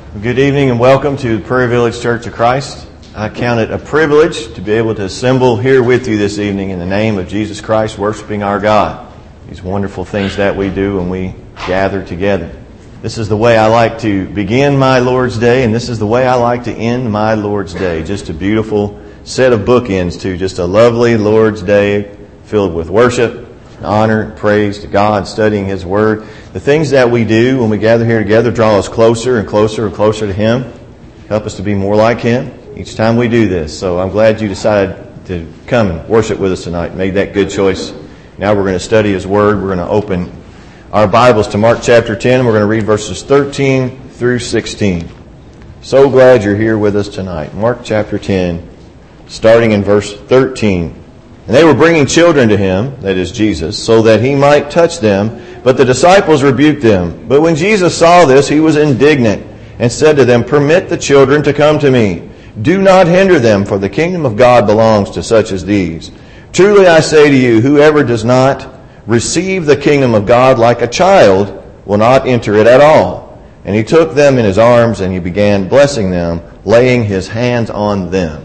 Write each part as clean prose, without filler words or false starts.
Good evening and welcome to Prairie Village Church of Christ. I count it a privilege to be able to assemble here with you this evening in the name of Jesus Christ, worshiping our God. These wonderful things that we do when we gather together. This is the way I like to begin my Lord's Day, and this is the way I like to end my Lord's Day. Just a beautiful set of bookends to just a lovely Lord's Day filled with worship, honor, and praise to God, studying His Word. The things that we do when we gather here together draw us closer and closer and closer to Him. Help us to be more like Him each time we do this. So I'm glad you decided to come and worship with us tonight. Made that good choice. Now we're going to study His Word. We're going to open our Bibles to Mark chapter 10. We're going to read verses 13 through 16. So glad you're here with us tonight. Mark chapter 10, starting in verse 13. And they were bringing children to Him, that is Jesus, so that He might touch them. But the disciples rebuked them. But when Jesus saw this, He was indignant and said to them, "Permit the children to come to me. Do not hinder them, for the kingdom of God belongs to such as these. Truly I say to you, whoever does not receive the kingdom of God like a child will not enter it at all." And He took them in His arms, and He began blessing them, laying His hands on them.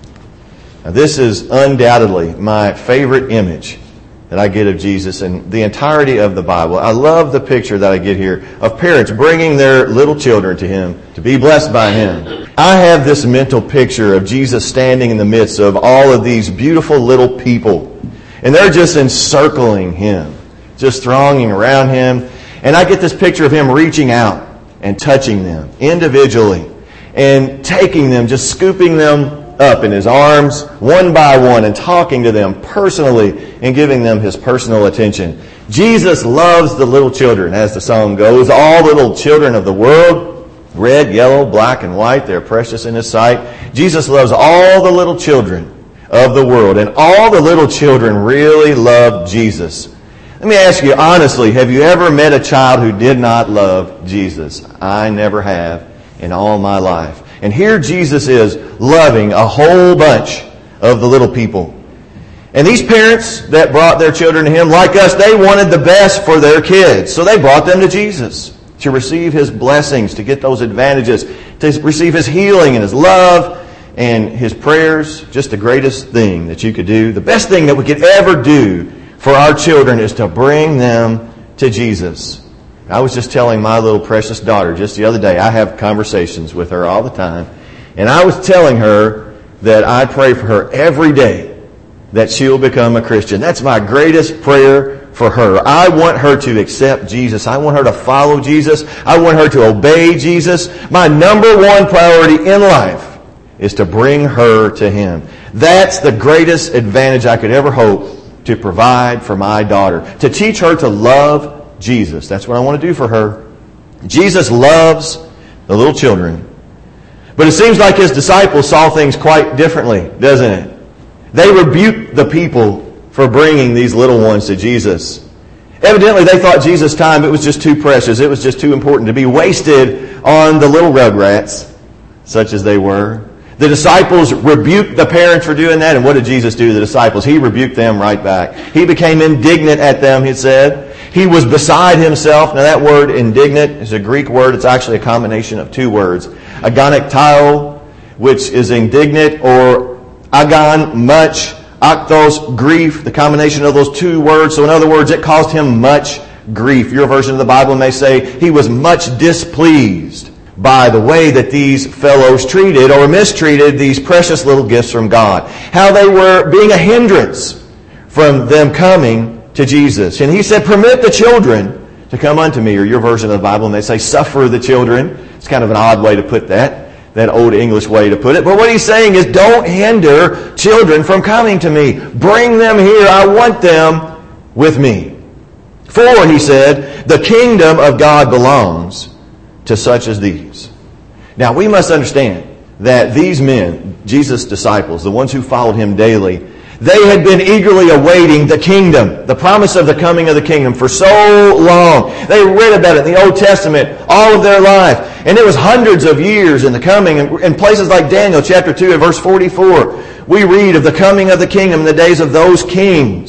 Now, this is undoubtedly my favorite image that I get of Jesus and the entirety of the Bible. I love the picture that I get here of parents bringing their little children to Him to be blessed by Him. I have this mental picture of Jesus standing in the midst of all of these beautiful little people, and they're just encircling Him, just thronging around Him. And I get this picture of Him reaching out and touching them individually and taking them, just scooping them up in His arms one by one and talking to them personally and giving them His personal attention. Jesus loves the little children, as the song goes. All little children of the world, red, yellow, black, and white, they're precious in His sight. Jesus loves all the little children of the world, and all the little children really love Jesus. Let me ask you honestly, have you ever met a child who did not love Jesus? I never have in all my life. And here Jesus is loving a whole bunch of the little people. And these parents that brought their children to Him, like us, they wanted the best for their kids. So they brought them to Jesus to receive His blessings, to get those advantages, to receive His healing and His love and His prayers. Just the greatest thing that you could do. The best thing that we could ever do for our children is to bring them to Jesus. I was just telling my little precious daughter just the other day, I have conversations with her all the time, and I was telling her that I pray for her every day that she'll become a Christian. That's my greatest prayer for her. I want her to accept Jesus. I want her to follow Jesus. I want her to obey Jesus. My number one priority in life is to bring her to Him. That's the greatest advantage I could ever hope to provide for my daughter. To teach her to love Jesus. That's what I want to do for her. Jesus loves the little children. But it seems like His disciples saw things quite differently, doesn't it? They rebuked the people for bringing these little ones to Jesus. Evidently, they thought Jesus' time, it was just too precious. It was just too important to be wasted on the little rugrats, such as they were. The disciples rebuked the parents for doing that. And what did Jesus do to the disciples? He rebuked them right back. He became indignant at them, He said. He was beside Himself. Now that word indignant is a Greek word. It's actually a combination of two words. Agonaktio, which is indignant, or agon, much, aktos, grief, the combination of those two words. So in other words, it caused Him much grief. Your version of the Bible may say He was much displeased by the way that these fellows treated or mistreated these precious little gifts from God. How they were being a hindrance from them coming to Jesus. And He said, "Permit the children to come unto me." Or your version of the Bible may say, "Suffer the children." It's kind of an odd way to put that old English way to put it. But what He's saying is, don't hinder children from coming to me. Bring them here. I want them with me. For, He said, the kingdom of God belongs to such as these. Now, we must understand that these men, Jesus' disciples, the ones who followed Him daily, they had been eagerly awaiting the kingdom, the promise of the coming of the kingdom for so long. They read about it in the Old Testament all of their life. And it was hundreds of years in the coming. In places like Daniel chapter 2 and verse 44, we read of the coming of the kingdom in the days of those kings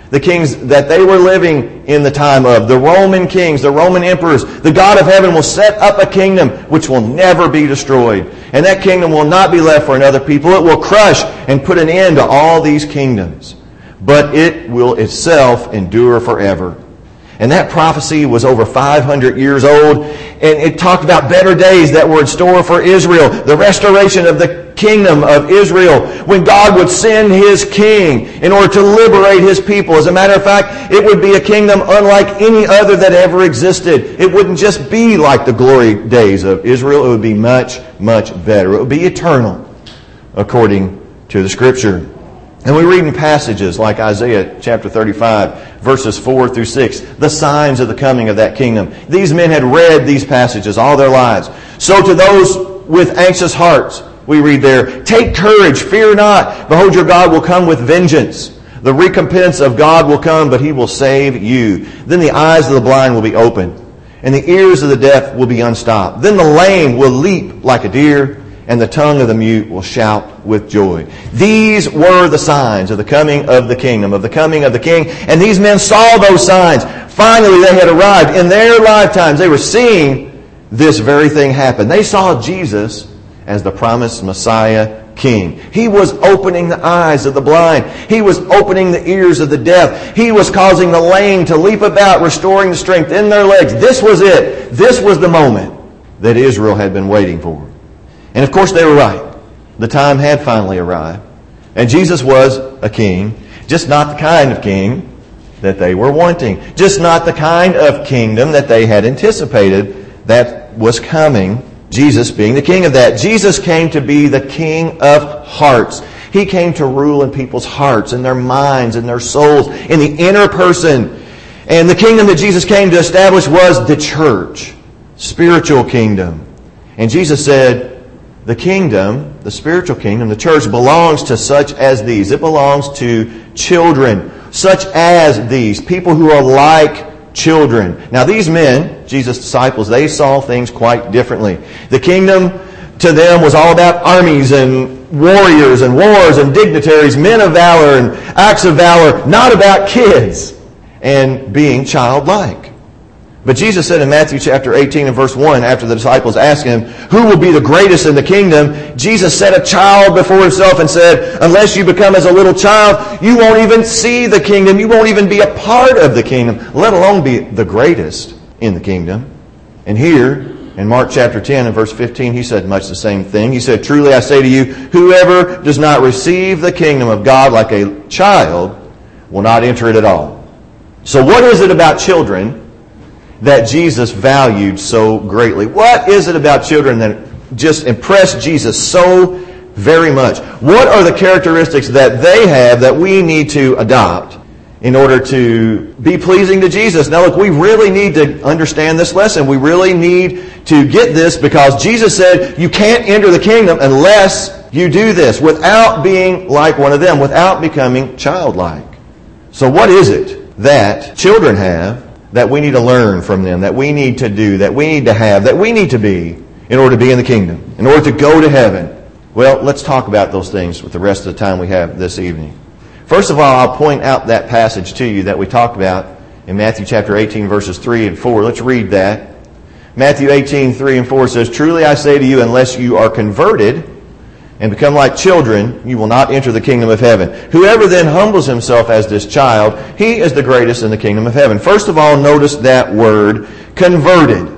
The kings that they were living in the time of, the Roman kings, the Roman emperors, the God of heaven will set up a kingdom which will never be destroyed. And that kingdom will not be left for another people. It will crush and put an end to all these kingdoms. But it will itself endure forever. And that prophecy was over 500 years old. And it talked about better days that were in store for Israel. The restoration of the kingdom of Israel, when God would send His king in order to liberate His people. As a matter of fact, it would be a kingdom unlike any other that ever existed. It wouldn't just be like the glory days of Israel. It would be much, much better. It would be eternal, according to the Scripture. And we read in passages like Isaiah chapter 35, verses 4 through 6, the signs of the coming of that kingdom. These men had read these passages all their lives. So to those with anxious hearts, we read there, take courage, fear not. Behold, your God will come with vengeance. The recompense of God will come, but He will save you. Then the eyes of the blind will be opened, and the ears of the deaf will be unstopped. Then the lame will leap like a deer, and the tongue of the mute will shout with joy. These were the signs of the coming of the kingdom, of the coming of the king. And these men saw those signs. Finally, they had arrived. In their lifetimes, they were seeing this very thing happen. They saw Jesus as the promised Messiah King. He was opening the eyes of the blind. He was opening the ears of the deaf. He was causing the lame to leap about, restoring the strength in their legs. This was it. This was the moment that Israel had been waiting for. And of course they were right. The time had finally arrived. And Jesus was a king, just not the kind of king that they were wanting. Just not the kind of kingdom that they had anticipated that was coming. Jesus being the king of that. Jesus came to be the king of hearts. He came to rule in people's hearts, in their minds, in their souls, in the inner person. And the kingdom that Jesus came to establish was the church. Spiritual kingdom. And Jesus said, the kingdom, the spiritual kingdom, the church belongs to such as these. It belongs to children, such as these. People who are like children. Now these men, Jesus' disciples, they saw things quite differently. The kingdom to them was all about armies and warriors and wars and dignitaries, men of valor and acts of valor, not about kids and being childlike. But Jesus said in Matthew chapter 18 and verse 1, after the disciples asked Him, who will be the greatest in the kingdom? Jesus set a child before Himself and said, unless you become as a little child, you won't even see the kingdom. You won't even be a part of the kingdom, let alone be the greatest in the kingdom. And here, in Mark chapter 10 and verse 15, He said much the same thing. He said, truly I say to you, whoever does not receive the kingdom of God like a child will not enter it at all. So what is it about children that Jesus valued so greatly? What is it about children that just impressed Jesus so very much? What are the characteristics that they have that we need to adopt in order to be pleasing to Jesus? Now look, we really need to understand this lesson. We really need to get this, because Jesus said you can't enter the kingdom unless you do this, without being like one of them, without becoming childlike. So what is it that children have that we need to learn from them, that we need to do, that we need to have, that we need to be in order to be in the kingdom, in order to go to heaven? Well, let's talk about those things with the rest of the time we have this evening. First of all, I'll point out that passage to you that we talked about in Matthew chapter 18, verses 3 and 4. Let's read that. Matthew 18, 3 and 4 says, truly I say to you, unless you are converted and become like children, you will not enter the kingdom of heaven. Whoever then humbles himself as this child, he is the greatest in the kingdom of heaven. First of all, notice that word, converted.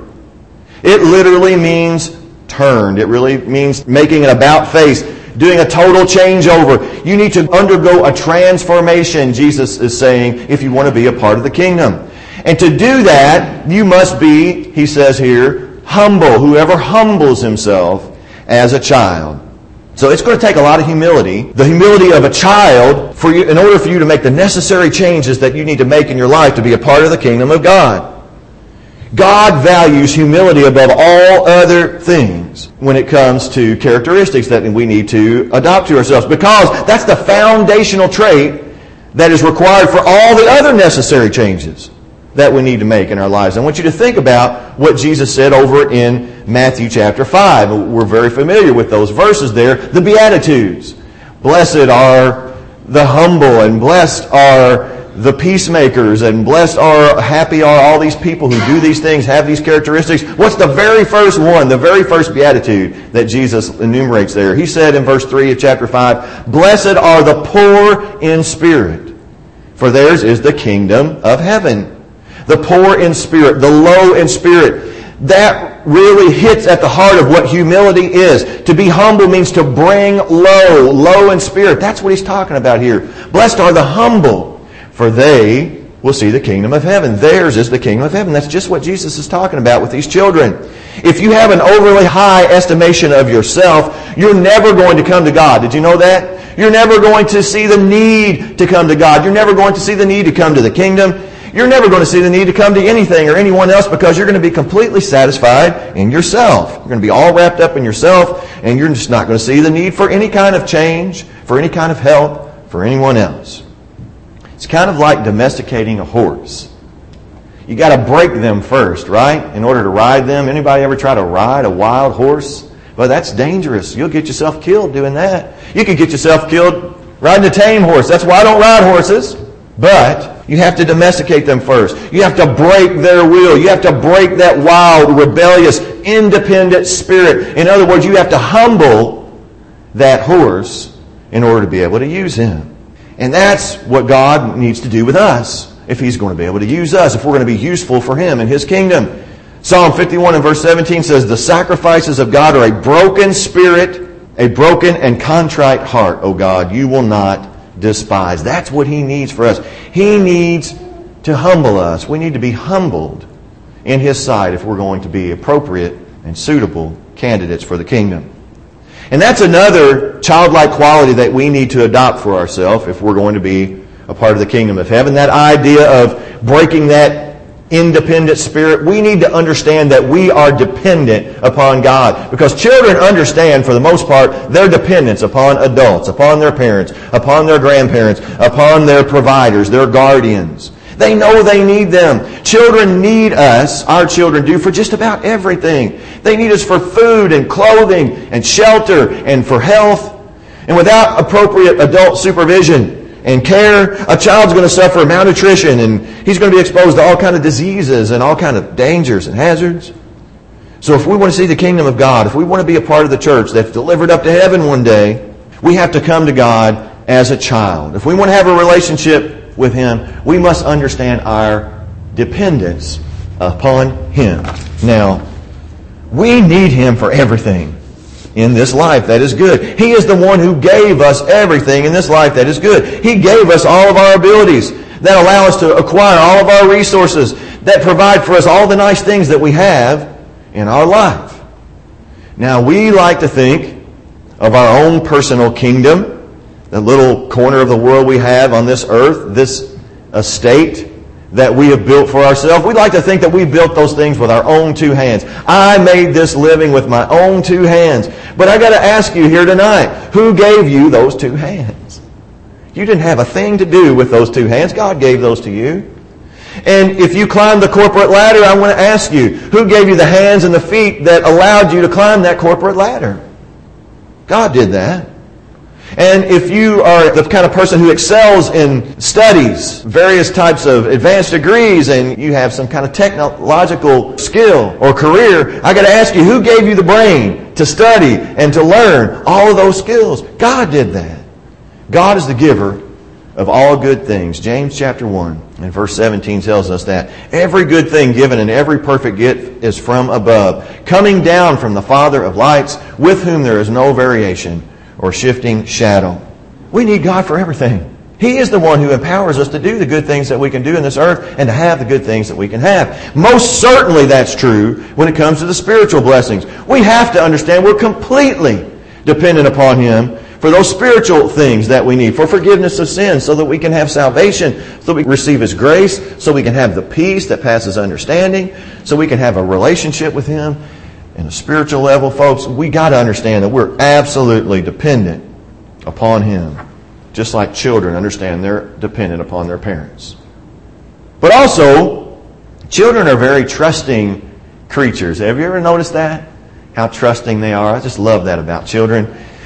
It literally means turned. It really means making an about face, doing a total changeover. You need to undergo a transformation, Jesus is saying, if you want to be a part of the kingdom. And to do that, you must be, he says here, humble. Whoever humbles himself as a child. So it's going to take a lot of humility, the humility of a child, for you, in order for you to make the necessary changes that you need to make in your life to be a part of the kingdom of God. God values humility above all other things when it comes to characteristics that we need to adopt to ourselves, because that's the foundational trait that is required for all the other necessary changes that we need to make in our lives. I want you to think about what Jesus said over in Matthew chapter 5. We're very familiar with those verses there. The Beatitudes. Blessed are the humble, and blessed are the peacemakers, and blessed are, happy are all these people who do these things, have these characteristics. What's the very first one, the very first beatitude that Jesus enumerates there? He said in verse 3 of chapter 5, "Blessed are the poor in spirit, for theirs is the kingdom of heaven." The poor in spirit, the low in spirit. That really hits at the heart of what humility is. To be humble means to bring low in spirit. That's what he's talking about here. Blessed are the humble, for they will see the kingdom of heaven. Theirs is the kingdom of heaven. That's just what Jesus is talking about with these children. If you have an overly high estimation of yourself, you're never going to come to God. Did you know that? You're never going to see the need to come to God. You're never going to see the need to come to the kingdom. You're never going to see the need to come to anything or anyone else because you're going to be completely satisfied in yourself. You're going to be all wrapped up in yourself, and you're just not going to see the need for any kind of change, for any kind of help, for anyone else. It's kind of like domesticating a horse. You got to break them first, right? In order to ride them. Anybody ever try to ride a wild horse? Well, that's dangerous. You'll get yourself killed doing that. You could get yourself killed riding a tame horse. That's why I don't ride horses. But you have to domesticate them first. You have to break their will. You have to break that wild, rebellious, independent spirit. In other words, you have to humble that horse in order to be able to use him. And that's what God needs to do with us if he's going to be able to use us, if we're going to be useful for him and his kingdom. Psalm 51 and verse 17 says, "The sacrifices of God are a broken spirit, a broken and contrite heart, O God, you will not despise." That's what he needs for us. He needs to humble us. We need to be humbled in his sight if we're going to be appropriate and suitable candidates for the kingdom. And that's another childlike quality that we need to adopt for ourselves if we're going to be a part of the kingdom of heaven. That idea of breaking that independent spirit. We need to understand that we are dependent upon God. Because children understand, for the most part, their dependence upon adults, upon their parents, upon their grandparents, upon their providers, their guardians. They know they need them. Children need us, our children do, for just about everything. They need us for food and clothing and shelter and for health. And without appropriate adult supervision and care, a child's going to suffer malnutrition, and he's going to be exposed to all kinds of diseases and all kinds of dangers and hazards. So if we want to see the kingdom of God, if we want to be a part of the church that's delivered up to heaven one day, we have to come to God as a child. If we want to have a relationship with him, we must understand our dependence upon him. Now, we need him for everything in this life that is good. He is the one who gave us everything in this life that is good. He gave us all of our abilities that allow us to acquire all of our resources, that provide for us all the nice things that we have in our life. Now, we like to think of our own personal kingdom, the little corner of the world we have on this earth, this estate that we have built for ourselves. We like to think that we built those things with our own two hands. I made this living with my own two hands. But I got to ask you here tonight, who gave you those two hands? You didn't have a thing to do with those two hands. God gave those to you. And if you climbed the corporate ladder, I want to ask you, who gave you the hands and the feet that allowed you to climb that corporate ladder? God did that. And if you are the kind of person who excels in studies, various types of advanced degrees, and you have some kind of technological skill or career, I got to ask you, who gave you the brain to study and to learn all of those skills? God did that. God is the giver of all good things. James chapter 1 and verse 17 tells us that every good thing given and every perfect gift is from above, coming down from the Father of lights, with whom there is no variation or shifting shadow. We need God for everything. He is the one who empowers us to do the good things that we can do in this earth and to have the good things that we can have. Most certainly that's true when it comes to the spiritual blessings. We have to understand we're completely dependent upon him for those spiritual things that we need, for forgiveness of sins, so that we can have salvation, so we can receive his grace, so we can have the peace that passes understanding, so we can have a relationship with him. In a spiritual level, folks, we got to understand that we're absolutely dependent upon him. Just like children understand they're dependent upon their parents. But also, children are very trusting creatures. Have you ever noticed that? How trusting they are? I just love that about children.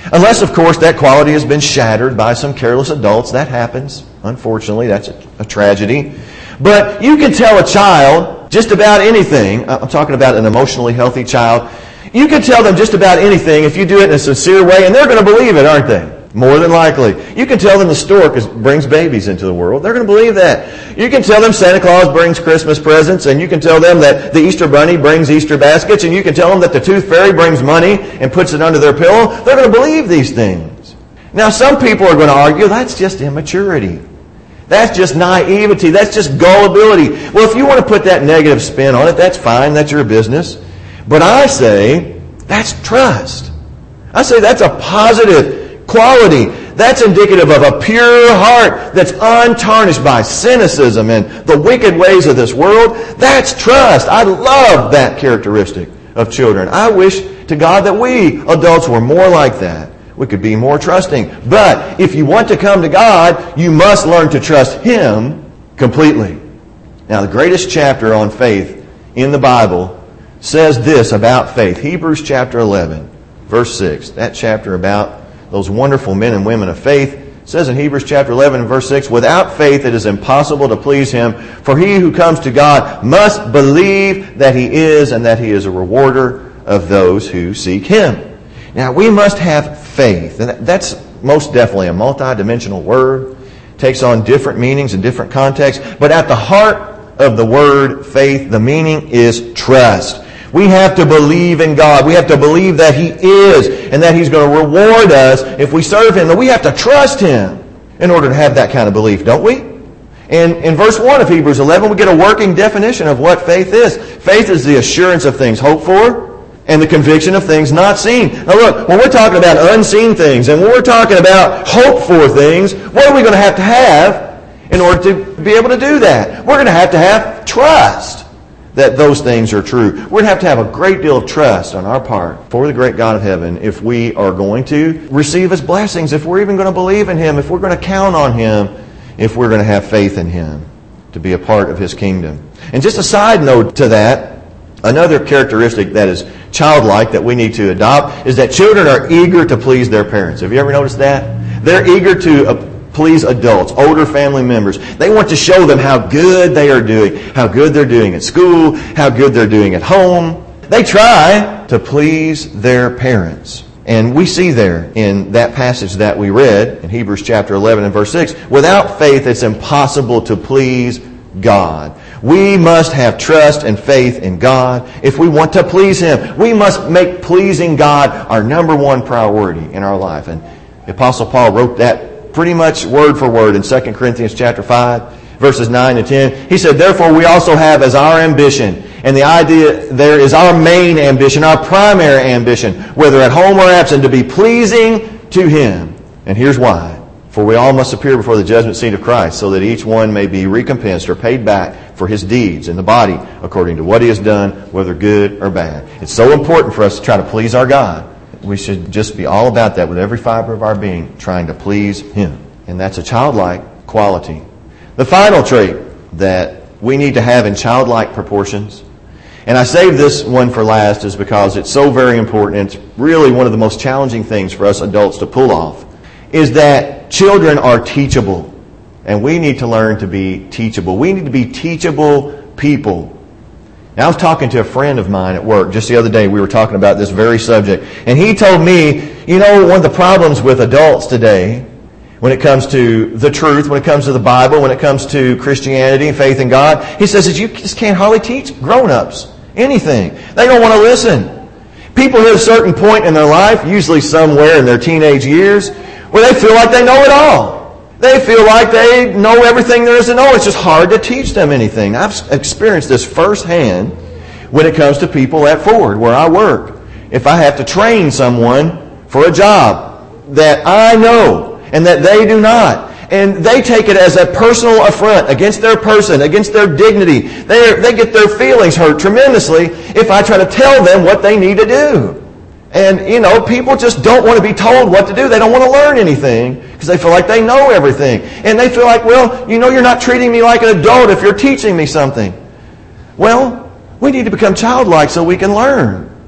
Unless, of course, that quality has been shattered by some careless adults. That happens. Unfortunately, that's a tragedy. But you can tell a child just about anything. I'm talking about an emotionally healthy child. You can tell them just about anything if you do it in a sincere way, and they're going to believe it, aren't they? More than likely. You can tell them the stork brings babies into the world. They're going to believe that. You can tell them Santa Claus brings Christmas presents, and you can tell them that the Easter Bunny brings Easter baskets, and you can tell them that the Tooth Fairy brings money and puts it under their pillow. They're going to believe these things. Now, some people are going to argue that's just immaturity. That's just naivety. That's just gullibility. Well, if you want to put that negative spin on it, that's fine. That's your business. But I say that's trust. I say that's a positive quality. That's indicative of a pure heart that's untarnished by cynicism and the wicked ways of this world. That's trust. I love that characteristic of children. I wish to God that we adults were more like that. We could be more trusting. But if you want to come to God, you must learn to trust Him completely. Now, the greatest chapter on faith in the Bible says this about faith. Hebrews chapter 11, verse 6. That chapter about those wonderful men and women of faith says in Hebrews chapter 11 and verse 6, without faith it is impossible to please Him, for he who comes to God must believe that He is and that He is a rewarder of those who seek Him. Now, we must have faith. And that's most definitely a multi-dimensional word. It takes on different meanings in different contexts. But at the heart of the word faith, the meaning is trust. We have to believe in God. We have to believe that He is and that He's going to reward us if we serve Him. That we have to trust Him in order to have that kind of belief, don't we? And in verse 1 of Hebrews 11, we get a working definition of what faith is. Faith is the assurance of things hoped for and the conviction of things not seen. Now look, when we're talking about unseen things and when we're talking about hope for things, what are we going to have in order to be able to do that? We're going to have trust that those things are true. We're going to have a great deal of trust on our part for the great God of heaven if we are going to receive His blessings, if we're even going to believe in Him, if we're going to count on Him, if we're going to have faith in Him to be a part of His kingdom. And just a side note to that, another characteristic that is childlike that we need to adopt is that children are eager to please their parents. Have you ever noticed that? They're eager to please adults, older family members. They want to show them how good they are doing, how good they're doing at school, how good they're doing at home. They try to please their parents. And we see there in that passage that we read in Hebrews chapter 11 and verse 6, without faith it's impossible to please God. We must have trust and faith in God if we want to please Him. We must make pleasing God our number one priority in our life. And the Apostle Paul wrote that pretty much word for word in 2 Corinthians chapter 5, verses 9 and 10. He said, therefore we also have as our ambition, and the idea there is our main ambition, our primary ambition, whether at home or absent, to be pleasing to Him. And here's why. For we all must appear before the judgment seat of Christ, so that each one may be recompensed or paid back for his deeds in the body, according to what he has done, whether good or bad. It's so important for us to try to please our God. We should just be all about that with every fiber of our being, trying to please Him. And that's a childlike quality. The final trait that we need to have in childlike proportions, and I saved this one for last, is because it's so very important, and it's really one of the most challenging things for us adults to pull off, is that children are teachable. And we need to learn to be teachable. We need to be teachable people. Now, I was talking to a friend of mine at work just the other day. We were talking about this very subject. And he told me, one of the problems with adults today, when it comes to the truth, when it comes to the Bible, when it comes to Christianity and faith in God, he says that you just can't hardly teach grown-ups anything. They don't want to listen. People hit a certain point in their life, usually somewhere in their teenage years, where they feel like they know it all. They feel like they know everything there is to know. It's just hard to teach them anything. I've experienced this firsthand when it comes to people at Ford, where I work. If I have to train someone for a job that I know and that they do not, and they take it as a personal affront against their person, against their dignity, they get their feelings hurt tremendously if I try to tell them what they need to do. And, people just don't want to be told what to do. They don't want to learn anything because they feel like they know everything. And they feel like, you're not treating me like an adult if you're teaching me something. Well, we need to become childlike so we can learn.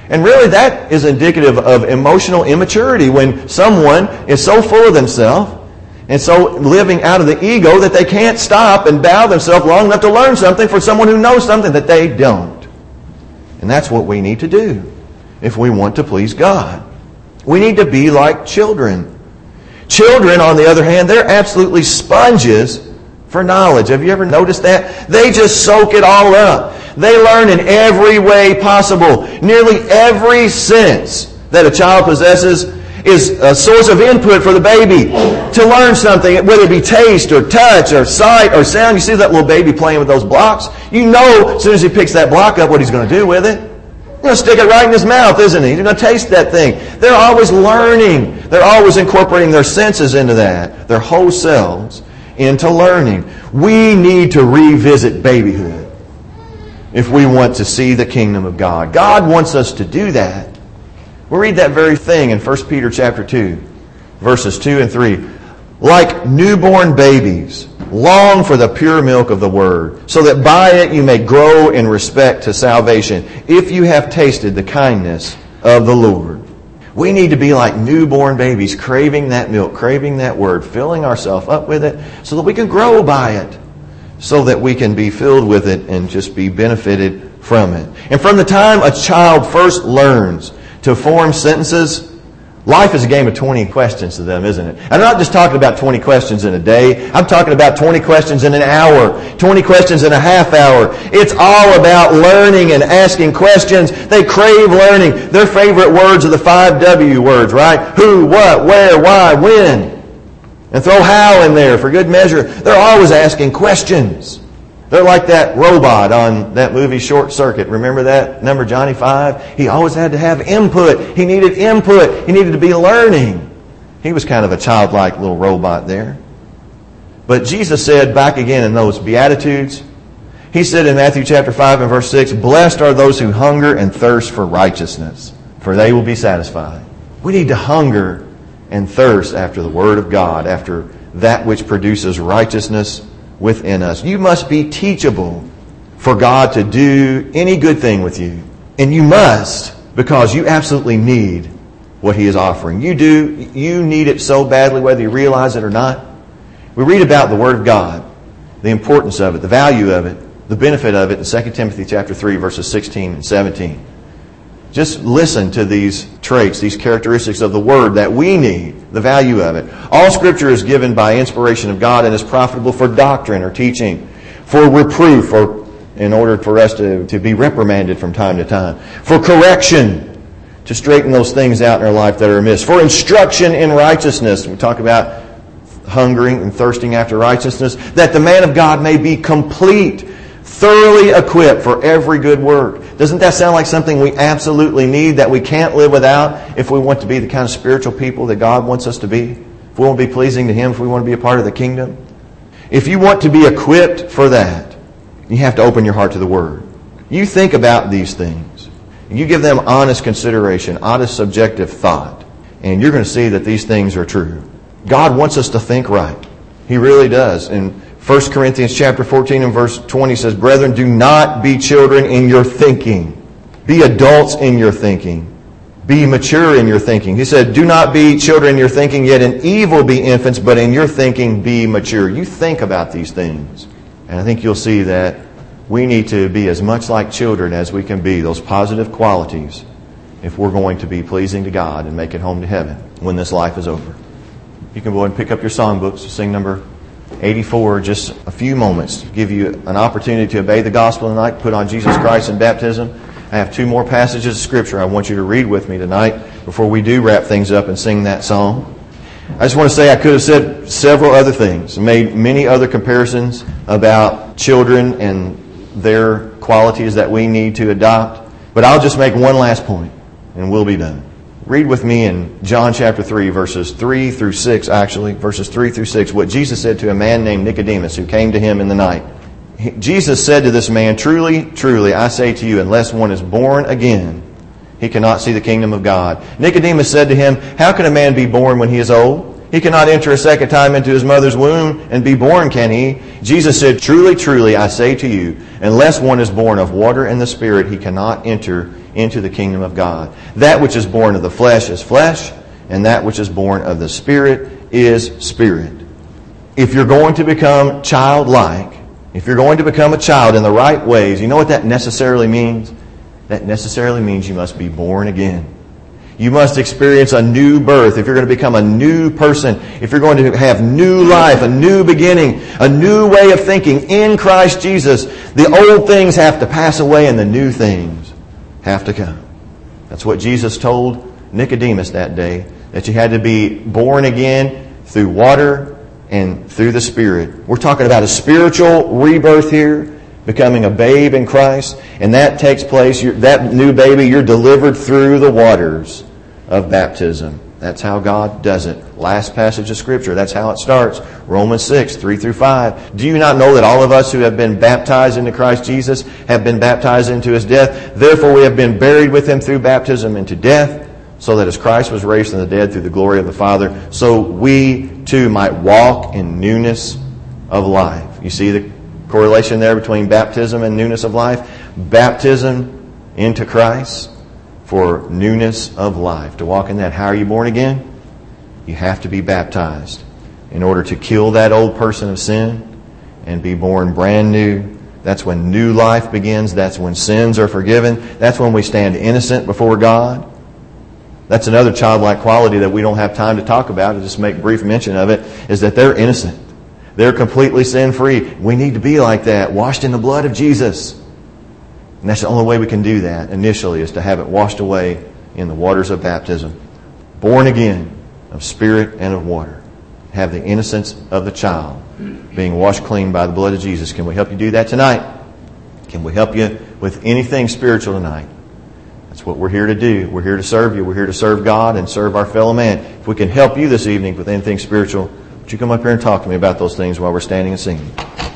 And really that is indicative of emotional immaturity when someone is so full of themselves and so living out of the ego that they can't stop and bow themselves long enough to learn something for someone who knows something that they don't. And that's what we need to do if we want to please God. We need to be like children. Children, on the other hand, they're absolutely sponges for knowledge. Have you ever noticed that? They just soak it all up. They learn in every way possible. Nearly every sense that a child possesses is a source of input for the baby to learn something, whether it be taste or touch or sight or sound. You see that little baby playing with those blocks? You know as soon as he picks that block up what he's going to do with it. He's going to stick it right in his mouth, isn't he? He's going to taste that thing. They're always learning. They're always incorporating their senses into that, their whole selves into learning. We need to revisit babyhood if we want to see the kingdom of God. God wants us to do that. We'll read that very thing in 1 Peter chapter 2, verses 2 and 3. Like newborn babies, long for the pure milk of the word, so that by it you may grow in respect to salvation, if you have tasted the kindness of the Lord. We need to be like newborn babies, craving that milk, craving that word, filling ourselves up with it so that we can grow by it, so that we can be filled with it and just be benefited from it. And from the time a child first learns to form sentences, life is a game of 20 questions to them, isn't it? I'm not just talking about 20 questions in a day. I'm talking about 20 questions in an hour, 20 questions in a half hour. It's all about learning and asking questions. They crave learning. Their favorite words are the 5 W words, right? Who, what, where, why, when. And throw how in there for good measure. They're always asking questions. They're like that robot on that movie Short Circuit. Remember that? Remember Johnny Five? He always had to have input. He needed input. He needed to be learning. He was kind of a childlike little robot there. But Jesus said back again in those Beatitudes, He said in Matthew chapter 5 and verse 6, "Blessed are those who hunger and thirst for righteousness, for they will be satisfied." We need to hunger and thirst after the Word of God, after that which produces righteousness within us. You must be teachable for God to do any good thing with you. And you must, because you absolutely need what He is offering. You do. You need it so badly, whether you realize it or not. We read about the Word of God, the importance of it, the value of it, the benefit of it in 2 Timothy chapter 3, verses 16 and 17. Just listen to these traits, these characteristics of the Word that we need, the value of it. All Scripture is given by inspiration of God and is profitable for doctrine or teaching, for reproof, or in order for us to be reprimanded from time to time, for correction, to straighten those things out in our life that are amiss, for instruction in righteousness. We talk about hungering and thirsting after righteousness, that the man of God may be complete, thoroughly equipped for every good work. Doesn't that sound like something we absolutely need, that we can't live without if we want to be the kind of spiritual people that God wants us to be? If we want to be pleasing to Him, if we want to be a part of the kingdom? If you want to be equipped for that, you have to open your heart to the Word. You think about these things. You give them honest consideration, honest subjective thought, and you're going to see that these things are true. God wants us to think right. He really does. In 1 Corinthians chapter 14 and verse 20 says, "Brethren, do not be children in your thinking. Be adults in your thinking. Be mature in your thinking." He said, "Do not be children in your thinking, yet in evil be infants, but in your thinking be mature." You think about these things. And I think you'll see that we need to be as much like children as we can be, those positive qualities, if we're going to be pleasing to God and make it home to heaven when this life is over. You can go ahead and pick up your songbooks, sing number 84, just a few moments to give you an opportunity to obey the gospel tonight, put on Jesus Christ in baptism. I have 2 more passages of Scripture I want you to read with me tonight before we do wrap things up and sing that song. I just want to say I could have said several other things, made many other comparisons about children and their qualities that we need to adopt, but I'll just make one last point and we'll be done. Read with me in John chapter 3, verses 3 through 6, verses 3 through 6, what Jesus said to a man named Nicodemus who came to Him in the night. Jesus said to this man, "Truly, truly, I say to you, unless one is born again, he cannot see the kingdom of God." Nicodemus said to Him, "How can a man be born when he is old? He cannot enter a second time into his mother's womb and be born, can he?" Jesus said, "Truly, truly, I say to you, unless one is born of water and the Spirit, he cannot enter into the kingdom of God. That which is born of the flesh is flesh, and that which is born of the Spirit is spirit. If you're going to become childlike, if you're going to become a child in the right ways, you know what that necessarily means? That necessarily means you must be born again. You must experience a new birth. If you're going to become a new person, if you're going to have new life, a new beginning, a new way of thinking in Christ Jesus, the old things have to pass away and the new things have to come. That's what Jesus told Nicodemus that day, that you had to be born again through water and through the Spirit. We're talking about a spiritual rebirth here, becoming a babe in Christ, and that takes place, that new baby, you're delivered through the waters of baptism. That's how God does it. Last passage of Scripture, that's how it starts. Romans 6, 3 through 5. Do you not know that all of us who have been baptized into Christ Jesus have been baptized into His death? Therefore we have been buried with Him through baptism into death, so that as Christ was raised from the dead through the glory of the Father, so we too might walk in newness of life. You see the correlation there between baptism and newness of life? Baptism into Christ for newness of life. To walk in that, how are you born again? You have to be baptized in order to kill that old person of sin and be born brand new. That's when new life begins. That's when sins are forgiven. That's when we stand innocent before God. That's another childlike quality that we don't have time to talk about. I'll just make brief mention of it, is that they're innocent. They're completely sin-free. We need to be like that, washed in the blood of Jesus. And that's the only way we can do that initially, is to have it washed away in the waters of baptism. Born again of spirit and of water. Have the innocence of the child being washed clean by the blood of Jesus. Can we help you do that tonight? Can we help you with anything spiritual tonight? That's what we're here to do. We're here to serve you. We're here to serve God and serve our fellow man. If we can help you this evening with anything spiritual, would you come up here and talk to me about those things while we're standing and singing?